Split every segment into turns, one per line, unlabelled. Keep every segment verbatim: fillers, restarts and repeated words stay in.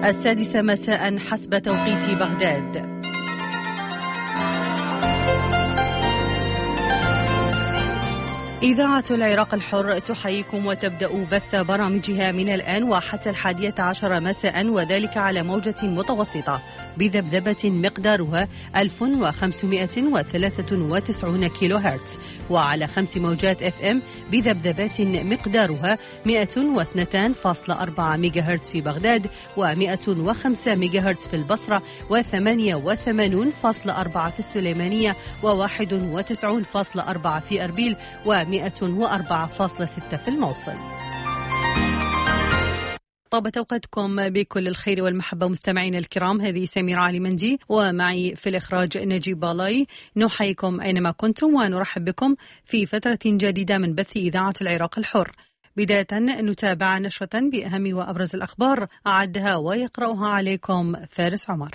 السادسة مساء حسب توقيت بغداد. إذاعة العراق الحر تحييكم وتبدأ بث برامجها من الآن وحتى الحادية عشر مساء، وذلك على موجة متوسطة بذبذبة مقدارها ألف وخمسمائة وثلاثة وتسعين كيلو هرتز، وعلى خمس موجات اف ام بذبذبات مقدارها مئة واثنين فاصلة أربعة ميجا هرتز في بغداد، ومئة وخمسة ميجا هرتز في البصرة، وثمانية وثمانين فاصلة أربعة في السليمانية، وواحد وتسعين فاصلة أربعة في أربيل، ومئة وأربعة فاصلة ستة في الموصل. طابت أوقاتكم بكل الخير والمحبة مستمعين الكرام، هذه سميرة علي مندي ومعي في الإخراج نجيب بالاي. نحييكم أينما كنتم ونرحب بكم في فترة جديدة من بث إذاعة العراق الحر. بداية نتابع نشرة بأهم وأبرز الأخبار أعدها ويقرأها عليكم فارس عمر.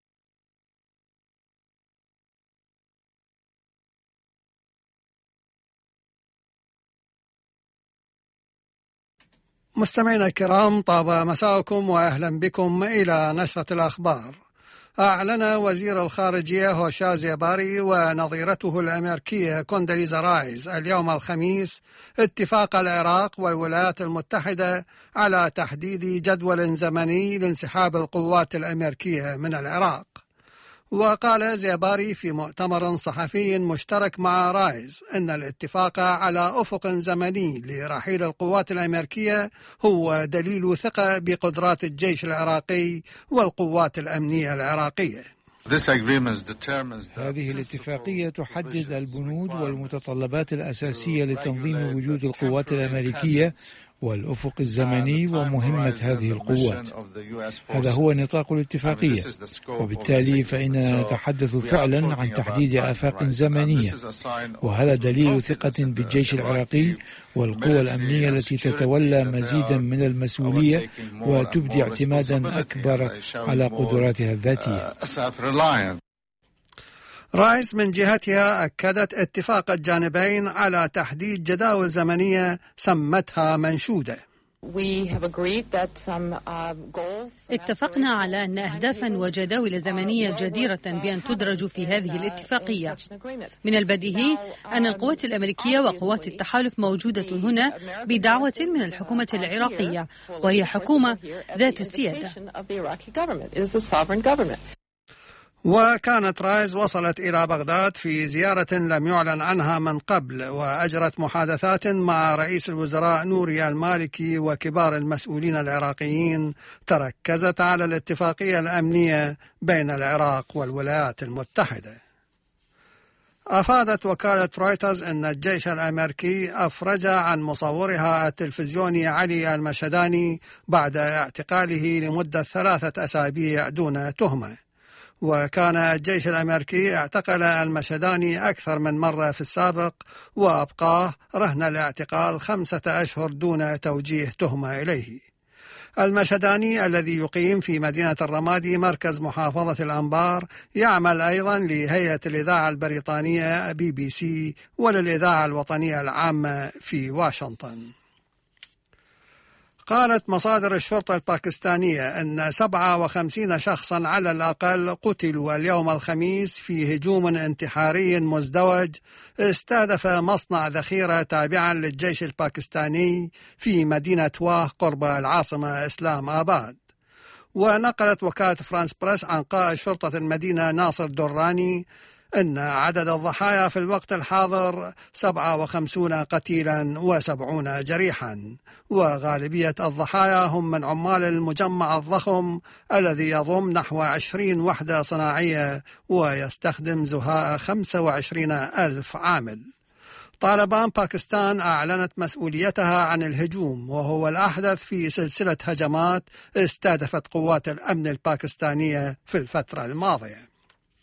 مستمعينا الكرام، طاب مساءكم وأهلا بكم إلى نشرة الأخبار. أعلن وزير الخارجية هوشا زيباري ونظيرته الأمريكية كوندوليزا رايس اليوم الخميس اتفاق العراق والولايات المتحدة على تحديد جدول زمني لانسحاب القوات الأمريكية من العراق. وقال زيباري في مؤتمر صحفي مشترك مع رايز أن الاتفاق على أفق زمني لرحيل القوات الأمريكية هو دليل ثقة بقدرات الجيش العراقي والقوات الأمنية العراقية.
هذه الاتفاقية تحدد البنود والمتطلبات الأساسية لتنظيم وجود القوات الأمريكية والأفق الزمني ومهمة هذه القوات. هذا هو نطاق الاتفاقية، وبالتالي فإننا نتحدث فعلا عن تحديد آفاق زمنية، وهذا دليل ثقة بالجيش العراقي والقوى الأمنية التي تتولى مزيدا من المسؤولية وتبدي اعتمادا أكبر على قدراتها الذاتية.
رايس من جهتها أكدت اتفاق الجانبين على تحديد جداول زمنية سمتها منشودة.
اتفقنا على أن أهدافا وجداول زمنية جديرة بأن تدرج في هذه الاتفاقية. من البديهي أن القوات الأمريكية وقوات التحالف موجودة هنا بدعوة من الحكومة العراقية، وهي حكومة ذات السيادة.
وكانت رايز وصلت إلى بغداد في زيارة لم يعلن عنها من قبل، وأجرت محادثات مع رئيس الوزراء نوري المالكي وكبار المسؤولين العراقيين تركزت على الاتفاقية الأمنية بين العراق والولايات المتحدة. أفادت وكالة رويترز أن الجيش الأمريكي أفرج عن مصورها التلفزيوني علي المشهداني بعد اعتقاله لمدة ثلاثة أسابيع دون تهمة. وكان الجيش الأمريكي اعتقل المشهداني أكثر من مرة في السابق وأبقاه رهن الاعتقال خمسة أشهر دون توجيه تهمة إليه. المشهداني الذي يقيم في مدينة الرمادي مركز محافظة الأنبار يعمل أيضا لهيئة الإذاعة البريطانية بي بي سي وللإذاعة الوطنية العامة في واشنطن. قالت مصادر الشرطة الباكستانية أن سبعة وخمسين شخصا على الأقل قتلوا اليوم الخميس في هجوم انتحاري مزدوج استهدف مصنع ذخيرة تابعا للجيش الباكستاني في مدينة واه قرب العاصمة إسلام آباد. ونقلت وكالة فرانس بريس عن قائد شرطة المدينة ناصر دراني أن عدد الضحايا في الوقت الحاضر سبعة وخمسين قتيلا وسبعون جريحا، وغالبية الضحايا هم من عمال المجمع الضخم الذي يضم نحو عشرين وحدة صناعية ويستخدم زهاء خمسة وعشرين ألف عامل. طالبان باكستان أعلنت مسؤوليتها عن الهجوم، وهو الأحدث في سلسلة هجمات استهدفت قوات الأمن الباكستانية في الفترة الماضية.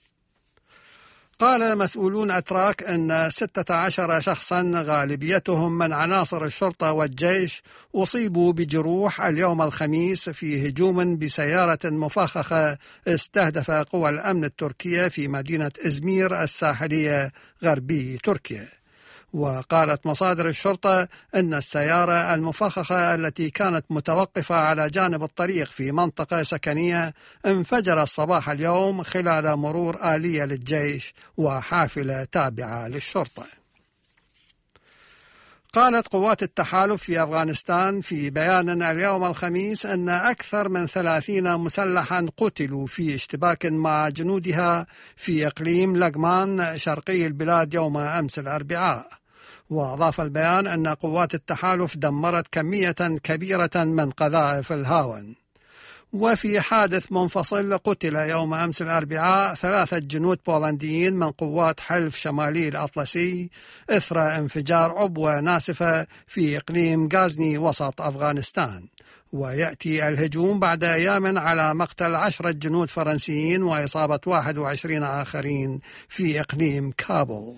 قال مسؤولون أتراك أن ستة عشر شخصا غالبيتهم من عناصر الشرطة والجيش أصيبوا بجروح اليوم الخميس في هجوم بسيارة مفخخة استهدف قوى الأمن التركية في مدينة إزمير الساحلية غربي تركيا. وقالت مصادر الشرطة أن السيارة المفخخة التي كانت متوقفة على جانب الطريق في منطقة سكنية انفجرت صباح اليوم خلال مرور آلية للجيش وحافلة تابعة للشرطة. قالت قوات التحالف في أفغانستان في بيان اليوم الخميس أن أكثر من ثلاثين مسلحا قتلوا في اشتباك مع جنودها في إقليم لغمان شرقي البلاد يوم أمس الأربعاء. وأضاف البيان أن قوات التحالف دمرت كمية كبيرة من قذائف الهاون. وفي حادث منفصل قتل يوم أمس الأربعاء ثلاثة جنود بولنديين من قوات حلف شمالي الأطلسي إثر انفجار عبوة ناسفة في إقليم غازني وسط أفغانستان. ويأتي الهجوم بعد أيام على مقتل عشرة جنود فرنسيين وإصابة واحد وعشرين آخرين في إقليم كابول.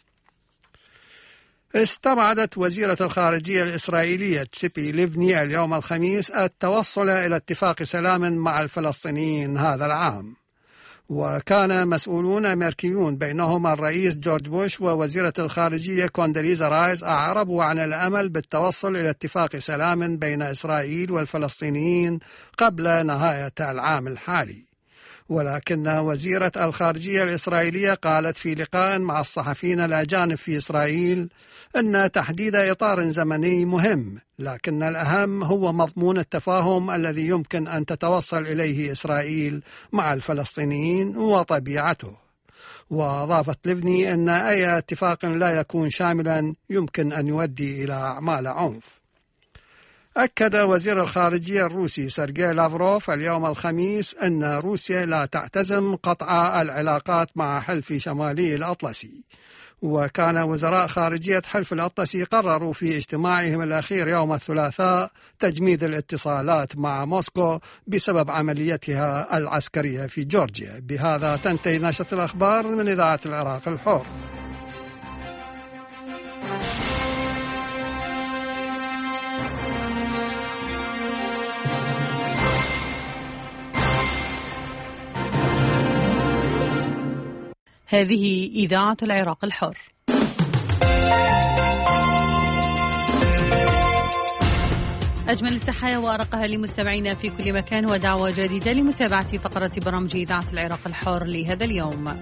استبعدت وزيرة الخارجية الإسرائيلية تسيبي ليفني اليوم الخميس التوصل إلى اتفاق سلام مع الفلسطينيين هذا العام. وكان مسؤولون أمريكيون بينهم الرئيس جورج بوش ووزيرة الخارجية كوندوليزا رايس أعربوا عن الأمل بالتوصل إلى اتفاق سلام بين إسرائيل والفلسطينيين قبل نهاية العام الحالي. ولكن وزيرة الخارجية الإسرائيلية قالت في لقاء مع الصحفيين الأجانب في إسرائيل أن تحديد إطار زمني مهم، لكن الأهم هو مضمون التفاهم الذي يمكن أن تتوصل إليه إسرائيل مع الفلسطينيين وطبيعته. وأضافت ليفني أن أي اتفاق لا يكون شاملا يمكن أن يؤدي إلى أعمال عنف. أكد وزير الخارجية الروسي سيرجي لافروف اليوم الخميس أن روسيا لا تعتزم قطع العلاقات مع حلف شمالي الأطلسي. وكان وزراء خارجية حلف الأطلسي قرروا في اجتماعهم الأخير يوم الثلاثاء تجميد الاتصالات مع موسكو بسبب عمليتها العسكرية في جورجيا. بهذا تنتهي نشرة الأخبار من إذاعة العراق الحر.
هذه إذاعة العراق الحر. أجمل التحايا وأرقها لمستمعينا في كل مكان ودعوة جديدة لمتابعة فقرة برامج إذاعة العراق الحر لهذا اليوم.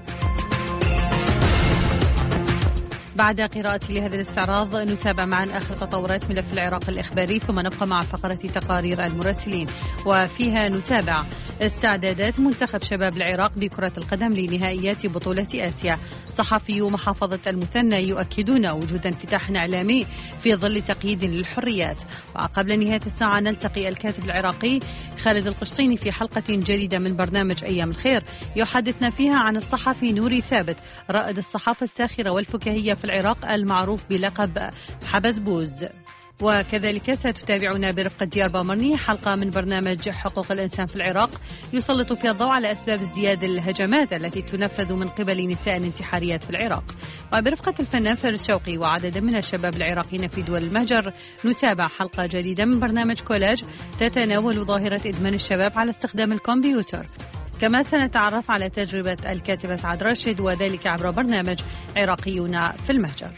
بعد قراءة لهذا الاستعراض نتابع معا آخر تطورات ملف العراق الإخباري، ثم نبقى مع فقرة تقارير المراسلين، وفيها نتابع استعدادات منتخب شباب العراق بكرة القدم لنهائيات بطولة آسيا. صحفيو محافظة المثنى يؤكدون وجود انفتاح إعلامي في ظل تقييد للحريات. وقبل نهاية الساعة نلتقي الكاتب العراقي خالد القشطيني في حلقة جديدة من برنامج أيام الخير يحدثنا فيها عن الصحفي نوري ثابت رائد الصحافة الساخرة والفكاهية في العراق المعروف بلقب حبزبوز. وكذلك ستتابعنا برفقة ديار بامرني حلقة من برنامج حقوق الإنسان في العراق يسلط فيها الضوء على أسباب ازدياد الهجمات التي تنفذ من قبل نساء انتحاريات في العراق. وبرفقة الفنان فارس شوقي وعدد من الشباب العراقيين في دول المهجر نتابع حلقة جديدة من برنامج كولاج تتناول ظاهرة إدمان الشباب على استخدام الكمبيوتر. كما سنتعرف على تجربة الكاتبة سعد راشد وذلك عبر برنامج عراقيون في المهجر.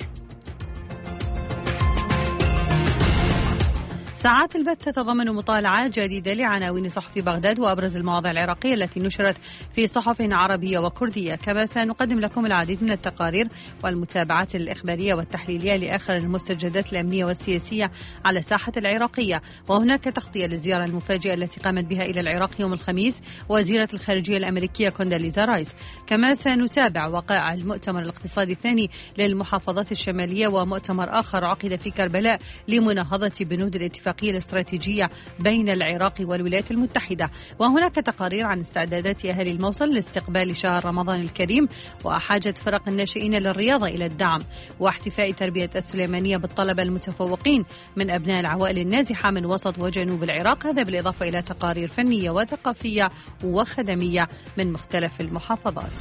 ساعات البث تتضمن مطالعة جديدة لعناوين صحف بغداد وأبرز المواضيع العراقية التي نشرت في صحف عربية وكردية. كما سنقدم لكم العديد من التقارير والمتابعات الإخبارية والتحليلية لآخر المستجدات الأمنية والسياسية على الساحة العراقية. وهناك تغطية للزيارة المفاجئة التي قامت بها إلى العراق يوم الخميس وزيرة الخارجية الأمريكية كوندوليزا رايس. كما سنتابع وقائع المؤتمر الاقتصادي الثاني للمحافظات الشمالية ومؤتمر آخر عقد في كربلاء لمناهضة بنود الاتفاق الاستراتيجية بين العراق والولايات المتحدة. وهناك تقارير عن استعدادات أهالي الموصل لاستقبال شهر رمضان الكريم وحاجة فرق الناشئين للرياضة إلى الدعم واحتفاء تربية السليمانية بالطلبة المتفوقين من أبناء العوائل النازحة من وسط وجنوب العراق. هذا بالإضافة إلى تقارير فنية وثقافية وخدمية من مختلف المحافظات.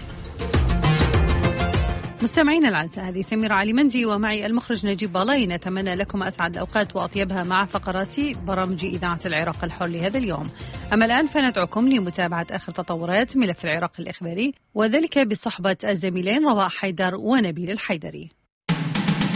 مستمعين الأعزاء، هذه سميرة علي مندي ومعي المخرج نجيب بالاي. نتمنى لكم أسعد الأوقات وأطيبها مع فقرات برامج إذاعة العراق الحر لهذا اليوم. أما الآن فندعوكم لمتابعة آخر تطورات ملف العراق الإخباري وذلك بصحبة الزميلين رواء حيدر ونبيل الحيدري.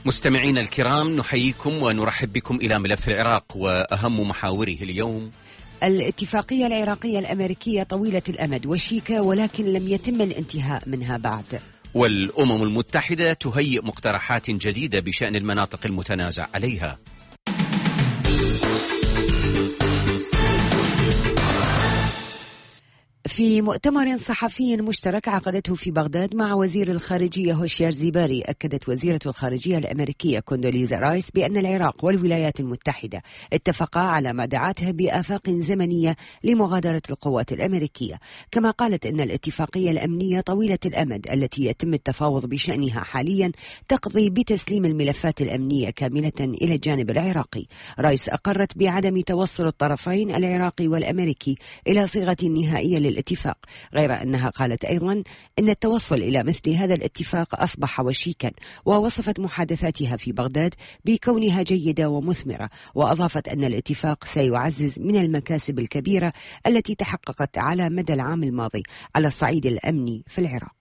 مستمعين الكرام، نحييكم ونرحب بكم إلى ملف العراق وأهم محاوره اليوم.
الاتفاقية العراقية الأمريكية طويلة الأمد وشيكة، ولكن لم يتم الانتهاء منها بعد.
والأمم المتحدة تهيئ مقترحات جديدة بشأن المناطق المتنازع عليها.
في مؤتمر صحفي مشترك عقدته في بغداد مع وزير الخارجية هوشيار زيباري، أكدت وزيرة الخارجية الأمركية كوندوليزا رايس بأن العراق والولايات المتحدة اتفقا على ما دعتها بآفاق زمنية لمغادرة القوات الأمريكية. كما قالت أن الاتفاقية الأمنية طويلة الأمد التي يتم التفاوض بشأنها حاليا تقضي بتسليم الملفات الأمنية كاملة إلى الجانب العراقي. رايس أقرت بعدم توصل الطرفين العراقي والأمريكي إلى صيغة نهائية الاتفاق، غير أنها قالت أيضا أن التوصل إلى مثل هذا الاتفاق أصبح وشيكا، ووصفت محادثاتها في بغداد بكونها جيدة ومثمرة، وأضافت أن الاتفاق سيعزز من المكاسب الكبيرة التي تحققت على مدى العام الماضي على الصعيد الأمني في العراق.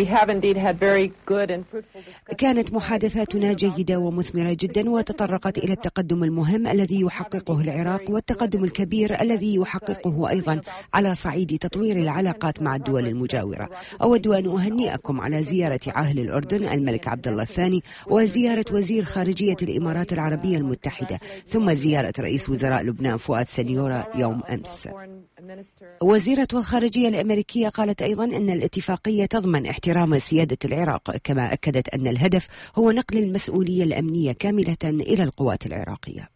كانت محادثاتنا جيدة ومثمرة جدا، وتطرقت إلى التقدم المهم الذي يحققه العراق والتقدم الكبير الذي يحققه أيضا على صعيد تطوير العلاقات مع الدول المجاورة. أود أن أهنئكم على زيارة عاهل الأردن الملك عبد الله الثاني، وزيارة وزير خارجية الإمارات العربية المتحدة، ثم زيارة رئيس وزراء لبنان فؤاد سنيورة يوم أمس. وزيرة الخارجية الأمريكية قالت أيضا أن الاتفاقية تضمن احترام سيادة العراق، كما أكدت أن الهدف هو نقل المسؤولية الأمنية كاملة إلى القوات العراقية.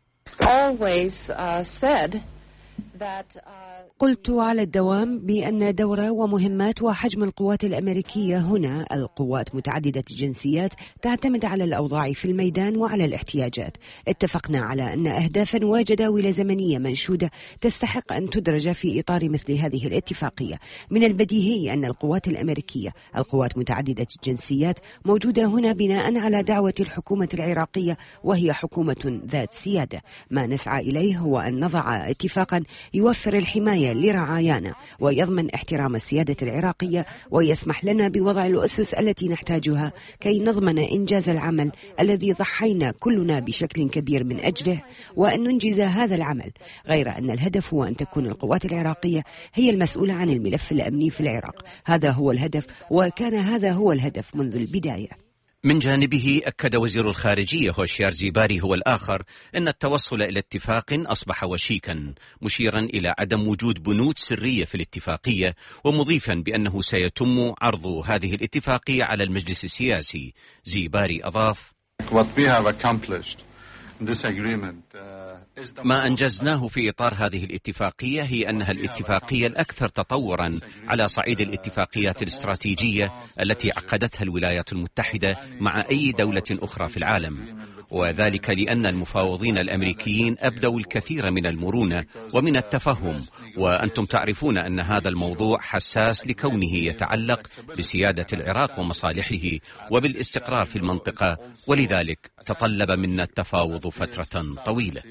قلت على الدوام بأن دور ومهمات وحجم القوات الأمريكية هنا، القوات متعددة الجنسيات، تعتمد على الأوضاع في الميدان وعلى الاحتياجات. اتفقنا على أن أهدافا وجداول زمنية منشودة تستحق أن تدرج في إطار مثل هذه الاتفاقية. من البديهي أن القوات الأمريكية، القوات متعددة الجنسيات، موجودة هنا بناء على دعوة الحكومة العراقية، وهي حكومة ذات سيادة. ما نسعى إليه هو أن نضع اتفاقا يوفر الحماية لرعايانا ويضمن احترام السيادة العراقية، ويسمح لنا بوضع الأسس التي نحتاجها كي نضمن إنجاز العمل الذي ضحينا كلنا بشكل كبير من أجله، وأن ننجز هذا العمل. غير أن الهدف هو أن تكون القوات العراقية هي المسؤولة عن الملف الأمني في العراق. هذا هو الهدف، وكان هذا هو الهدف منذ البداية.
من جانبه أكد وزير الخارجية هوشيار زيباري هو الآخر أن التوصل إلى اتفاق أصبح وشيكا، مشيرا إلى عدم وجود بنود سرية في الاتفاقية، ومضيفا بأنه سيتم عرض هذه الاتفاقية على المجلس السياسي. زيباري أضاف: ما أنجزناه في إطار هذه الاتفاقية هي أنها الاتفاقية الأكثر تطورا على صعيد الاتفاقيات الاستراتيجية التي عقدتها الولايات المتحدة مع أي دولة أخرى في العالم، وذلك لأن المفاوضين الأمريكيين أبدوا الكثير من المرونة ومن التفهم، وأنتم تعرفون أن هذا الموضوع حساس لكونه يتعلق بسيادة العراق ومصالحه وبالاستقرار في المنطقة، ولذلك تطلب منا التفاوض فترة طويلة.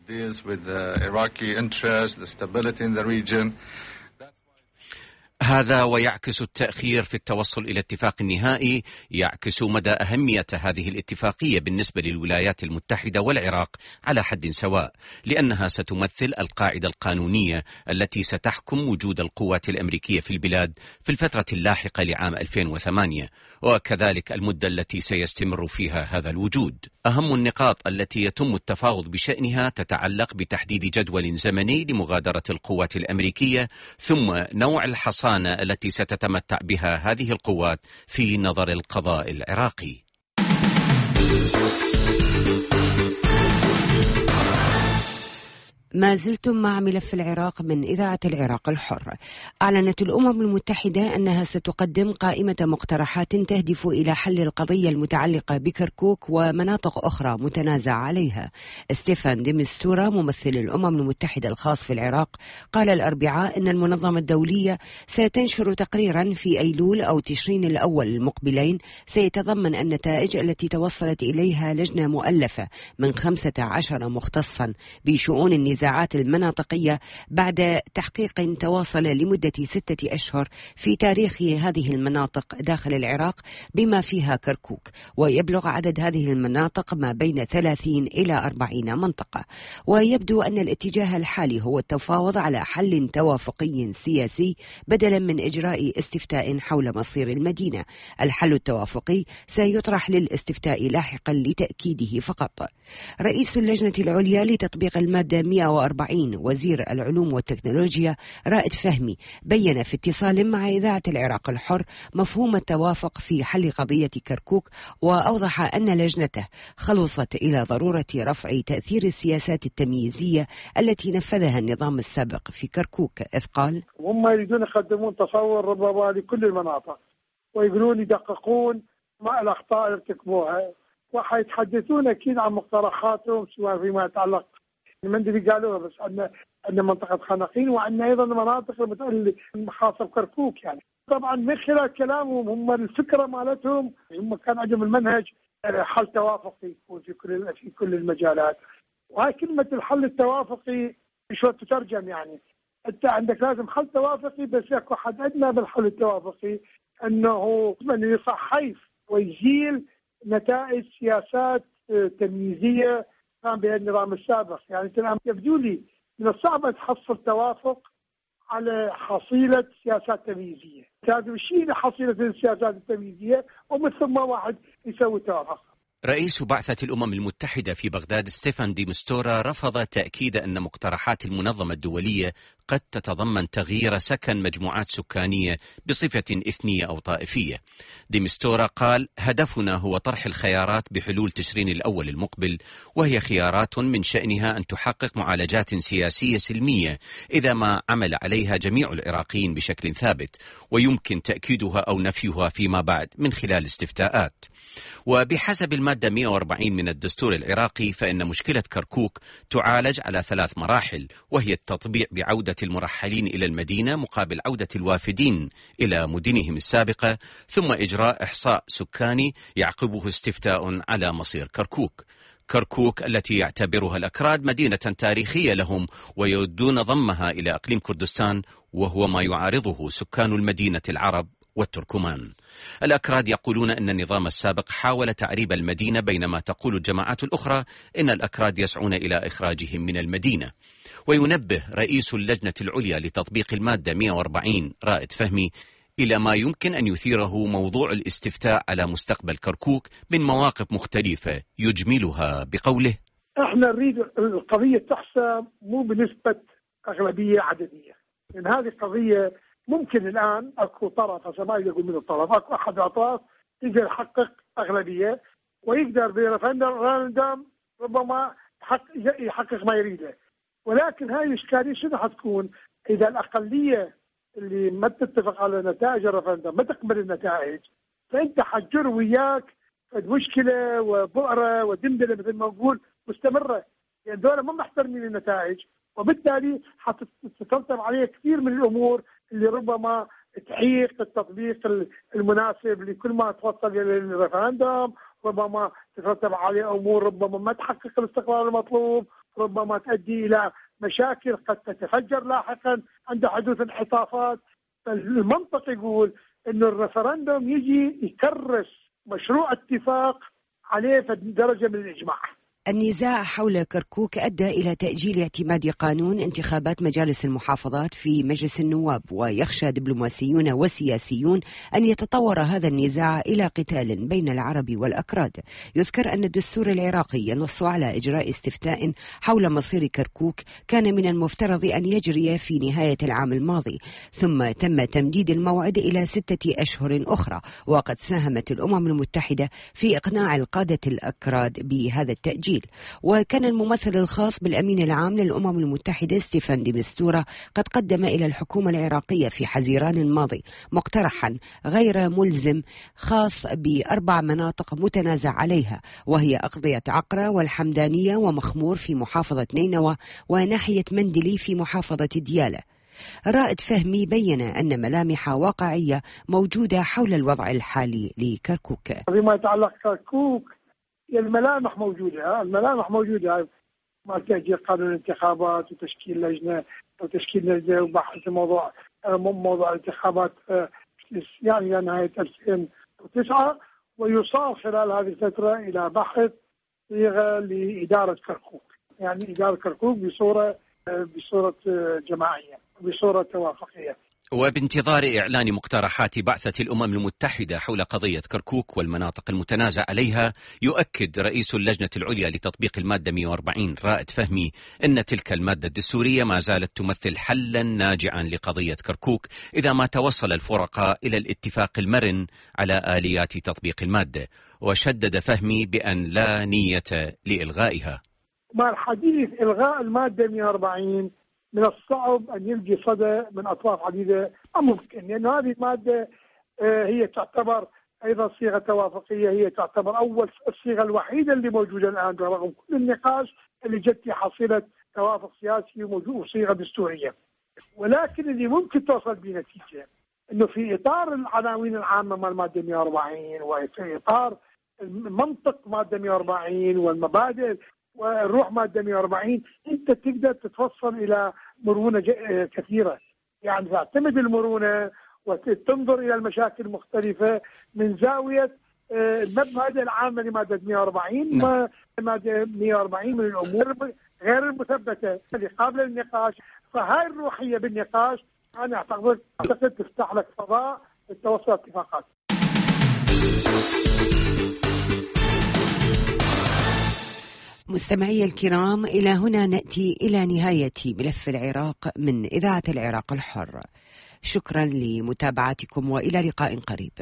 هذا ويعكس التأخير في التوصل إلى اتفاق نهائي يعكس مدى أهمية هذه الاتفاقية بالنسبة للولايات المتحدة والعراق على حد سواء، لأنها ستمثل القاعدة القانونية التي ستحكم وجود القوات الأمريكية في البلاد في الفترة اللاحقة لعام ألفين وثمانية، وكذلك المدة التي سيستمر فيها هذا الوجود. أهم النقاط التي يتم التفاوض بشأنها تتعلق بتحديد جدول زمني لمغادرة القوات الأمريكية، ثم نوع الحصانة التي ستتمتع بها هذه القوات في نظر القضاء العراقي.
ما زلتم مع ملف العراق من إذاعة العراق الحر. أعلنت الأمم المتحدة أنها ستقدم قائمة مقترحات تهدف إلى حل القضية المتعلقة بكركوك ومناطق أخرى متنازع عليها. ستيفان دي مستورا ممثل الأمم المتحدة الخاص في العراق قال الأربعاء أن المنظمة الدولية ستنشر تقريرا في أيلول أو تشرين الأول المقبلين سيتضمن النتائج التي توصلت إليها لجنة مؤلفة من خمسة عشر مختصا بشؤون النزاع النزاعات المناطقية بعد تحقيق تواصل لمدة ستة أشهر في تاريخ هذه المناطق داخل العراق بما فيها كركوك، ويبلغ عدد هذه المناطق ما بين ثلاثين إلى أربعين منطقة. ويبدو أن الاتجاه الحالي هو التفاوض على حل توافقي سياسي بدلا من إجراء استفتاء حول مصير المدينة. الحل التوافقي سيطرح للاستفتاء لاحقا لتأكيده فقط. رئيس اللجنة العليا لتطبيق المادة مئة وأربعين وزير العلوم والتكنولوجيا رائد فهمي بين في اتصال مع إذاعة العراق الحر مفهوم التوافق في حل قضية كركوك، وأوضح أن لجنته خلصت إلى ضرورة رفع تأثير السياسات التمييزية التي نفذها النظام السابق في كركوك، إذ قال:
هم يريدون يقدمون تصور ربما لكل المناطق ويقولون يدققون مع الأخطاء اللي ارتكبوها، وحيتحدثون أكيد عن مقترحاتهم سواء فيما يتعلق المندلي قالوها بس أن أن منطقة خناقين، وأن أيضا المناطق اللي خاصة بكركوك. يعني طبعا من خلال كلامهم هم الفكرة مالتهم هم كان عندهم المنهج حل توافقي يكون في كل في كل المجالات. وهاي كلمة الحل التوافقي شو تترجم؟ يعني أنت عندك لازم حل توافقي، بس يكون حد أدنى بالحل التوافقي أنه من يصحيف ويزيل نتائج سياسات تمييزية كان بها النظام السابق. يعني يبدو لي من الصعب أن تحصل توافق على حصيلة سياسات تمييزية، لازم يشيل حصيلة السياسات التمييزية ومن ثم واحد يسوي توافق.
رئيس بعثة الأمم المتحدة في بغداد ستيفان دي مستورا رفض تأكيد أن مقترحات المنظمة الدولية قد تتضمن تغيير سكن مجموعات سكانية بصفة إثنية أو طائفية. دي مستورا قال: هدفنا هو طرح الخيارات بحلول تشرين الأول المقبل، وهي خيارات من شأنها أن تحقق معالجات سياسية سلمية إذا ما عمل عليها جميع العراقيين بشكل ثابت، ويمكن تأكيدها أو نفيها فيما بعد من خلال استفتاءات. وبحسب المادة مئة وأربعين من الدستور العراقي فإن مشكلة كركوك تعالج على ثلاث مراحل، وهي التطبيع بعودة المرحلين إلى المدينة مقابل عودة الوافدين إلى مدنهم السابقة، ثم إجراء إحصاء سكاني يعقبه استفتاء على مصير كركوك. كركوك التي يعتبرها الأكراد مدينة تاريخية لهم ويودون ضمها إلى إقليم كردستان، وهو ما يعارضه سكان المدينة العرب والتركمان. الأكراد يقولون أن النظام السابق حاول تعريب المدينة، بينما تقول الجماعات الأخرى إن الأكراد يسعون إلى إخراجهم من المدينة. وينبه رئيس اللجنة العليا لتطبيق المادة مئة وأربعين رائد فهمي إلى ما يمكن أن يثيره موضوع الاستفتاء على مستقبل كركوك من مواقف مختلفة، يجملها بقوله:
احنا نريد القضية تحسم مو بنسبة أغلبية عددية، لأن هذه القضية ممكن الآن أكو طرف، هسه ما يقول من الطرف، أكو أحد الأطراف يقدر يحقق أغلبية ويقدر بريفرندم ربما يحقق ما يريده. ولكن هاي الإشكالية شنو حتكون إذا الأقلية اللي ما تتفق على نتائج الريفرندم ما تقبل النتائج، فأنت حتجر وياك مشكلة وبؤرة ودندلة مثل ما نقول مستمرة، يعني دولة ما محترمين النتائج، وبالتالي حتترتب عليه كثير من الأمور اللي ربما تعيق التطبيق المناسب لكل ما توصل إلى الريفرندم، ربما تترتب عليه أمور ربما ما تحقق الاستقرار المطلوب، ربما تؤدي إلى مشاكل قد تتفجر لاحقا عند حدوث انحطافات. فالمنطق يقول إنه الريفرندم يجي يكرس مشروع اتفاق عليه في درجة من الإجماع.
النزاع حول كركوك أدى إلى تأجيل اعتماد قانون انتخابات مجالس المحافظات في مجلس النواب، ويخشى دبلوماسيون وسياسيون أن يتطور هذا النزاع إلى قتال بين العرب والأكراد. يذكر أن الدستور العراقي ينص على إجراء استفتاء حول مصير كركوك كان من المفترض أن يجري في نهاية العام الماضي، ثم تم تمديد الموعد إلى ستة أشهر أخرى، وقد ساهمت الأمم المتحدة في إقناع القادة الأكراد بهذا التأجيل. وكان الممثل الخاص بالأمين العام للأمم المتحدة ستيفان دي مستورا قد قدم إلى الحكومة العراقية في حزيران الماضي مقترحا غير ملزم خاص بأربع مناطق متنازع عليها، وهي أقضية عقرة والحمدانية ومخمور في محافظة نينوى وناحية مندلي في محافظة ديالى. رائد فهمي بين أن ملامح واقعية موجودة حول الوضع الحالي لكركوك.
فيما يتعلق كركوك الملامح موجودة، الملامح موجودة مع تأجيل قانون الانتخابات وتشكيل لجنة وتشكيل لجنة وبحث موضوع موضوع الانتخابات يعني نهاية ألفين وتسعة، ويصار خلال هذه الفترة إلى بحث صيغة لإدارة كركوك، يعني إدارة كركوك بصورة بصورة جماعية بصورة توافقية.
وبانتظار إعلان مقترحات بعثة الأمم المتحدة حول قضية كركوك والمناطق المتنازع عليها، يؤكد رئيس اللجنة العليا لتطبيق المادة مئة وأربعين رائد فهمي أن تلك المادة الدستورية ما زالت تمثل حلا ناجعا لقضية كركوك إذا ما توصل الفرقاء إلى الاتفاق المرن على آليات تطبيق المادة. وشدد فهمي بأن لا نية لإلغائها.
مع الحديث إلغاء المادة مئة وأربعين من الصعب أن يلقي صدى من أطراف عديدة، ممكن لأن هذه المادة هي تعتبر أيضا صيغة توافقية، هي تعتبر أول الصيغة الوحيدة اللي موجودة الآن رغم كل النقاش اللي جت في حصيلة توافق سياسي وموجود صيغة دستورية. ولكن اللي ممكن توصل بنتيجة أنه في إطار العناوين العامة مع المادة مئة وأربعين وفي إطار منطق مادة مئة وأربعين والمبادئ والروح مادة مئة وأربعين أنت تقدر تتوصل إلى مرونة كثيرة، يعني تعتمد المرونة وتنظر إلى المشاكل المختلفة من زاوية المبادئ العامة لمادة مئة وأربعين.
نعم.
مادة مئة وأربعين من الأمور غير المثبتة اللي قابلة للنقاش، فهاي الروحية بالنقاش أنا أعتقد أعتقد تفتح لك فضاء للتوصل اتفاقات.
مستمعي الكرام، إلى هنا نأتي إلى نهاية ملف العراق من إذاعة العراق الحر. شكرا لمتابعتكم وإلى لقاء قريب.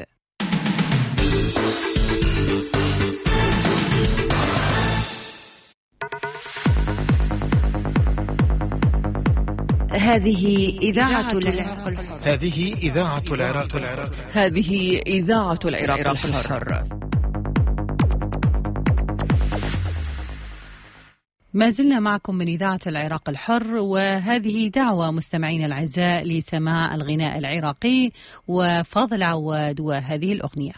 هذه إذاعة العراق الحر.
هذه إذاعة العراق الحر.
هذه إذاعة العراق الحر. ما زلنا معكم من إذاعة العراق الحر، وهذه دعوة مستمعين الأعزاء لسماع الغناء العراقي وفاضل عواد وهذه الأغنية.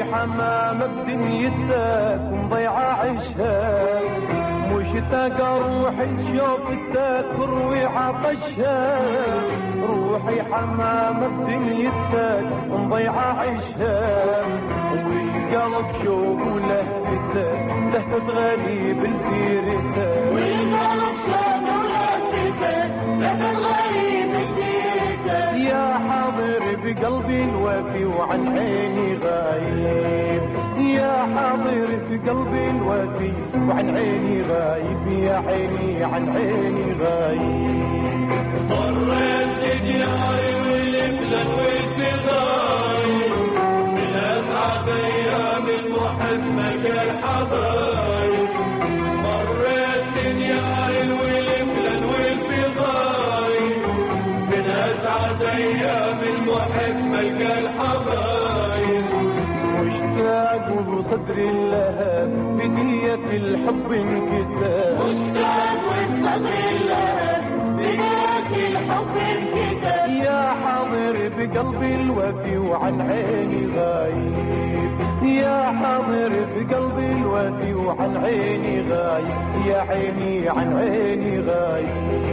روحي حمامة بدنيتك ومضيعة عيشها، مشتاقة روحي لشوفتك وروي عطشها، روحي حمامة بدنيتك ومضيعة عيشها، والقلب شوق ولهفتك لهفة غريب لديرتك، والقلب شوق ولهفتك لهفة غريب لديرتك، يا حاضر بقلبي الوفي وعن عيني غايب، يا حاضر في قلبي الوفي وعن عيني غايب، يا عيني عن عيني غايب. مريت دياري والبلاد والفضايب، من أسعد أيام المحب ملقى الحبايب، مريت دياري والبلاد والفضايب، من أسعد أيام المحب ملقى الحبايب، مشتاق وبصدري اللهب بدية الحب انكتاب، مشتاق وبصدري اللهب بدية الحب انكتاب، يا حاضر بقلبي الوفي وعن عيني غايب، يا حاضر بقلبي الوفي وعن عيني غايب، يا عيني عن عيني غايب.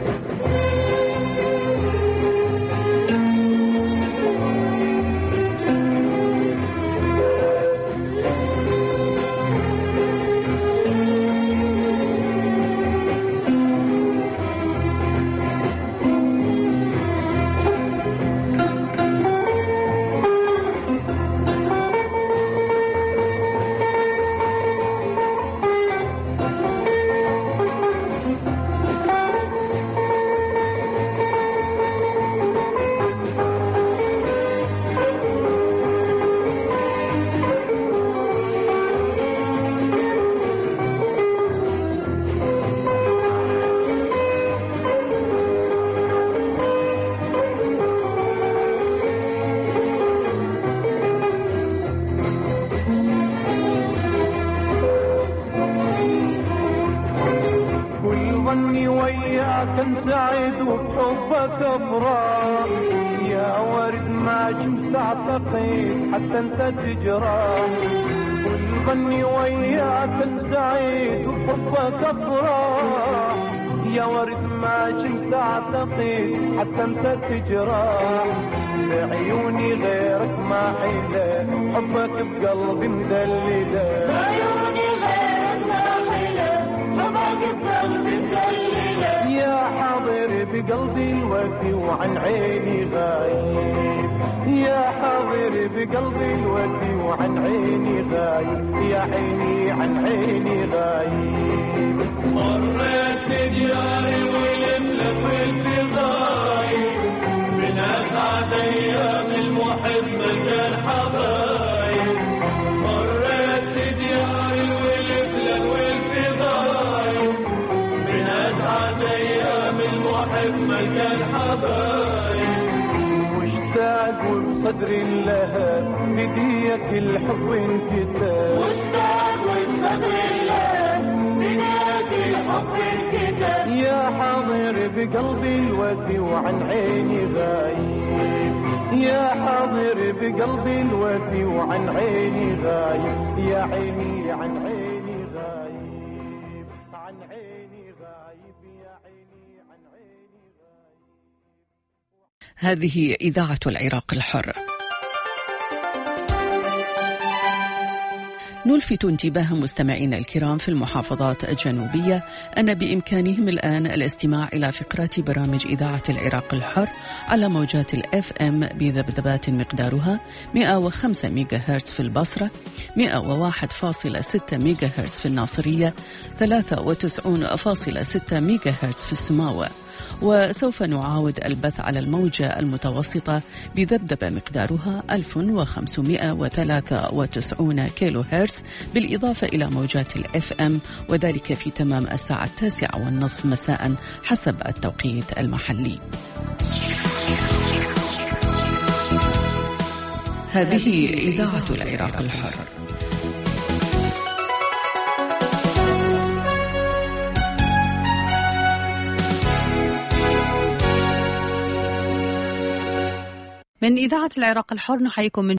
سعيد وبحبك افراح، يا ورد ما جمت اعتقد حتى انت تجراح، والغني وياك سعيد وبحبك افراح، يا ورد ما جمت اعتقد حتى انت تجراح، بعيوني غيرك ما حيله حبك بقلبي مدلله، بعيوني غيرك ما حيله حبك بقلبي مدلله، يا حاضر بقلبي الوفي وعن عيني غايب، يا حاضر بقلبي الوفي وعن عيني غايب، يا عيني عن عيني غايب. مريت دياري والبلاد والفضايب، من أسعد أيام المحب ملقى الحبايب، مريت دياري والبلاد والفضايب، من أسعد أيام المحب ملقى الحبايب، مشتاق وبصدري اللهب بدية الحب انكتاب، مشتاق وبصدري اللهب بدية الحب انكتاب، يا حاضر بقلبي الوفي وعن عيني غايب، يا حاضر بقلبي الوفي وعن عيني غايب، يا عيني عن عيني غايب، عن عيني غايب، يا عيني عن عيني غايب.
هذه إذاعة العراق الحر. نلفت انتباه مستمعينا الكرام في المحافظات الجنوبية أن بإمكانهم الآن الاستماع إلى فقرات برامج إذاعة العراق الحر على موجات الإف إم بذبذبات مقدارها مئة وخمسة ميجا هرتز في البصرة، مئة وواحد فاصلة ستة ميجا هرتز في الناصرية، ثلاثة وتسعين فاصلة ستة ميجا هرتز في السماوة. وسوف نعاود البث على الموجة المتوسطة بذبذبة مقدارها ألف وخمسمئة وثلاثة وتسعين كيلو هرتز، بالإضافة إلى موجات الإف إم، وذلك في تمام الساعة التاسعة والنصف مساء حسب التوقيت المحلي. هذه إذاعة العراق الحر. من إذاعة العراق الحر نحييكم من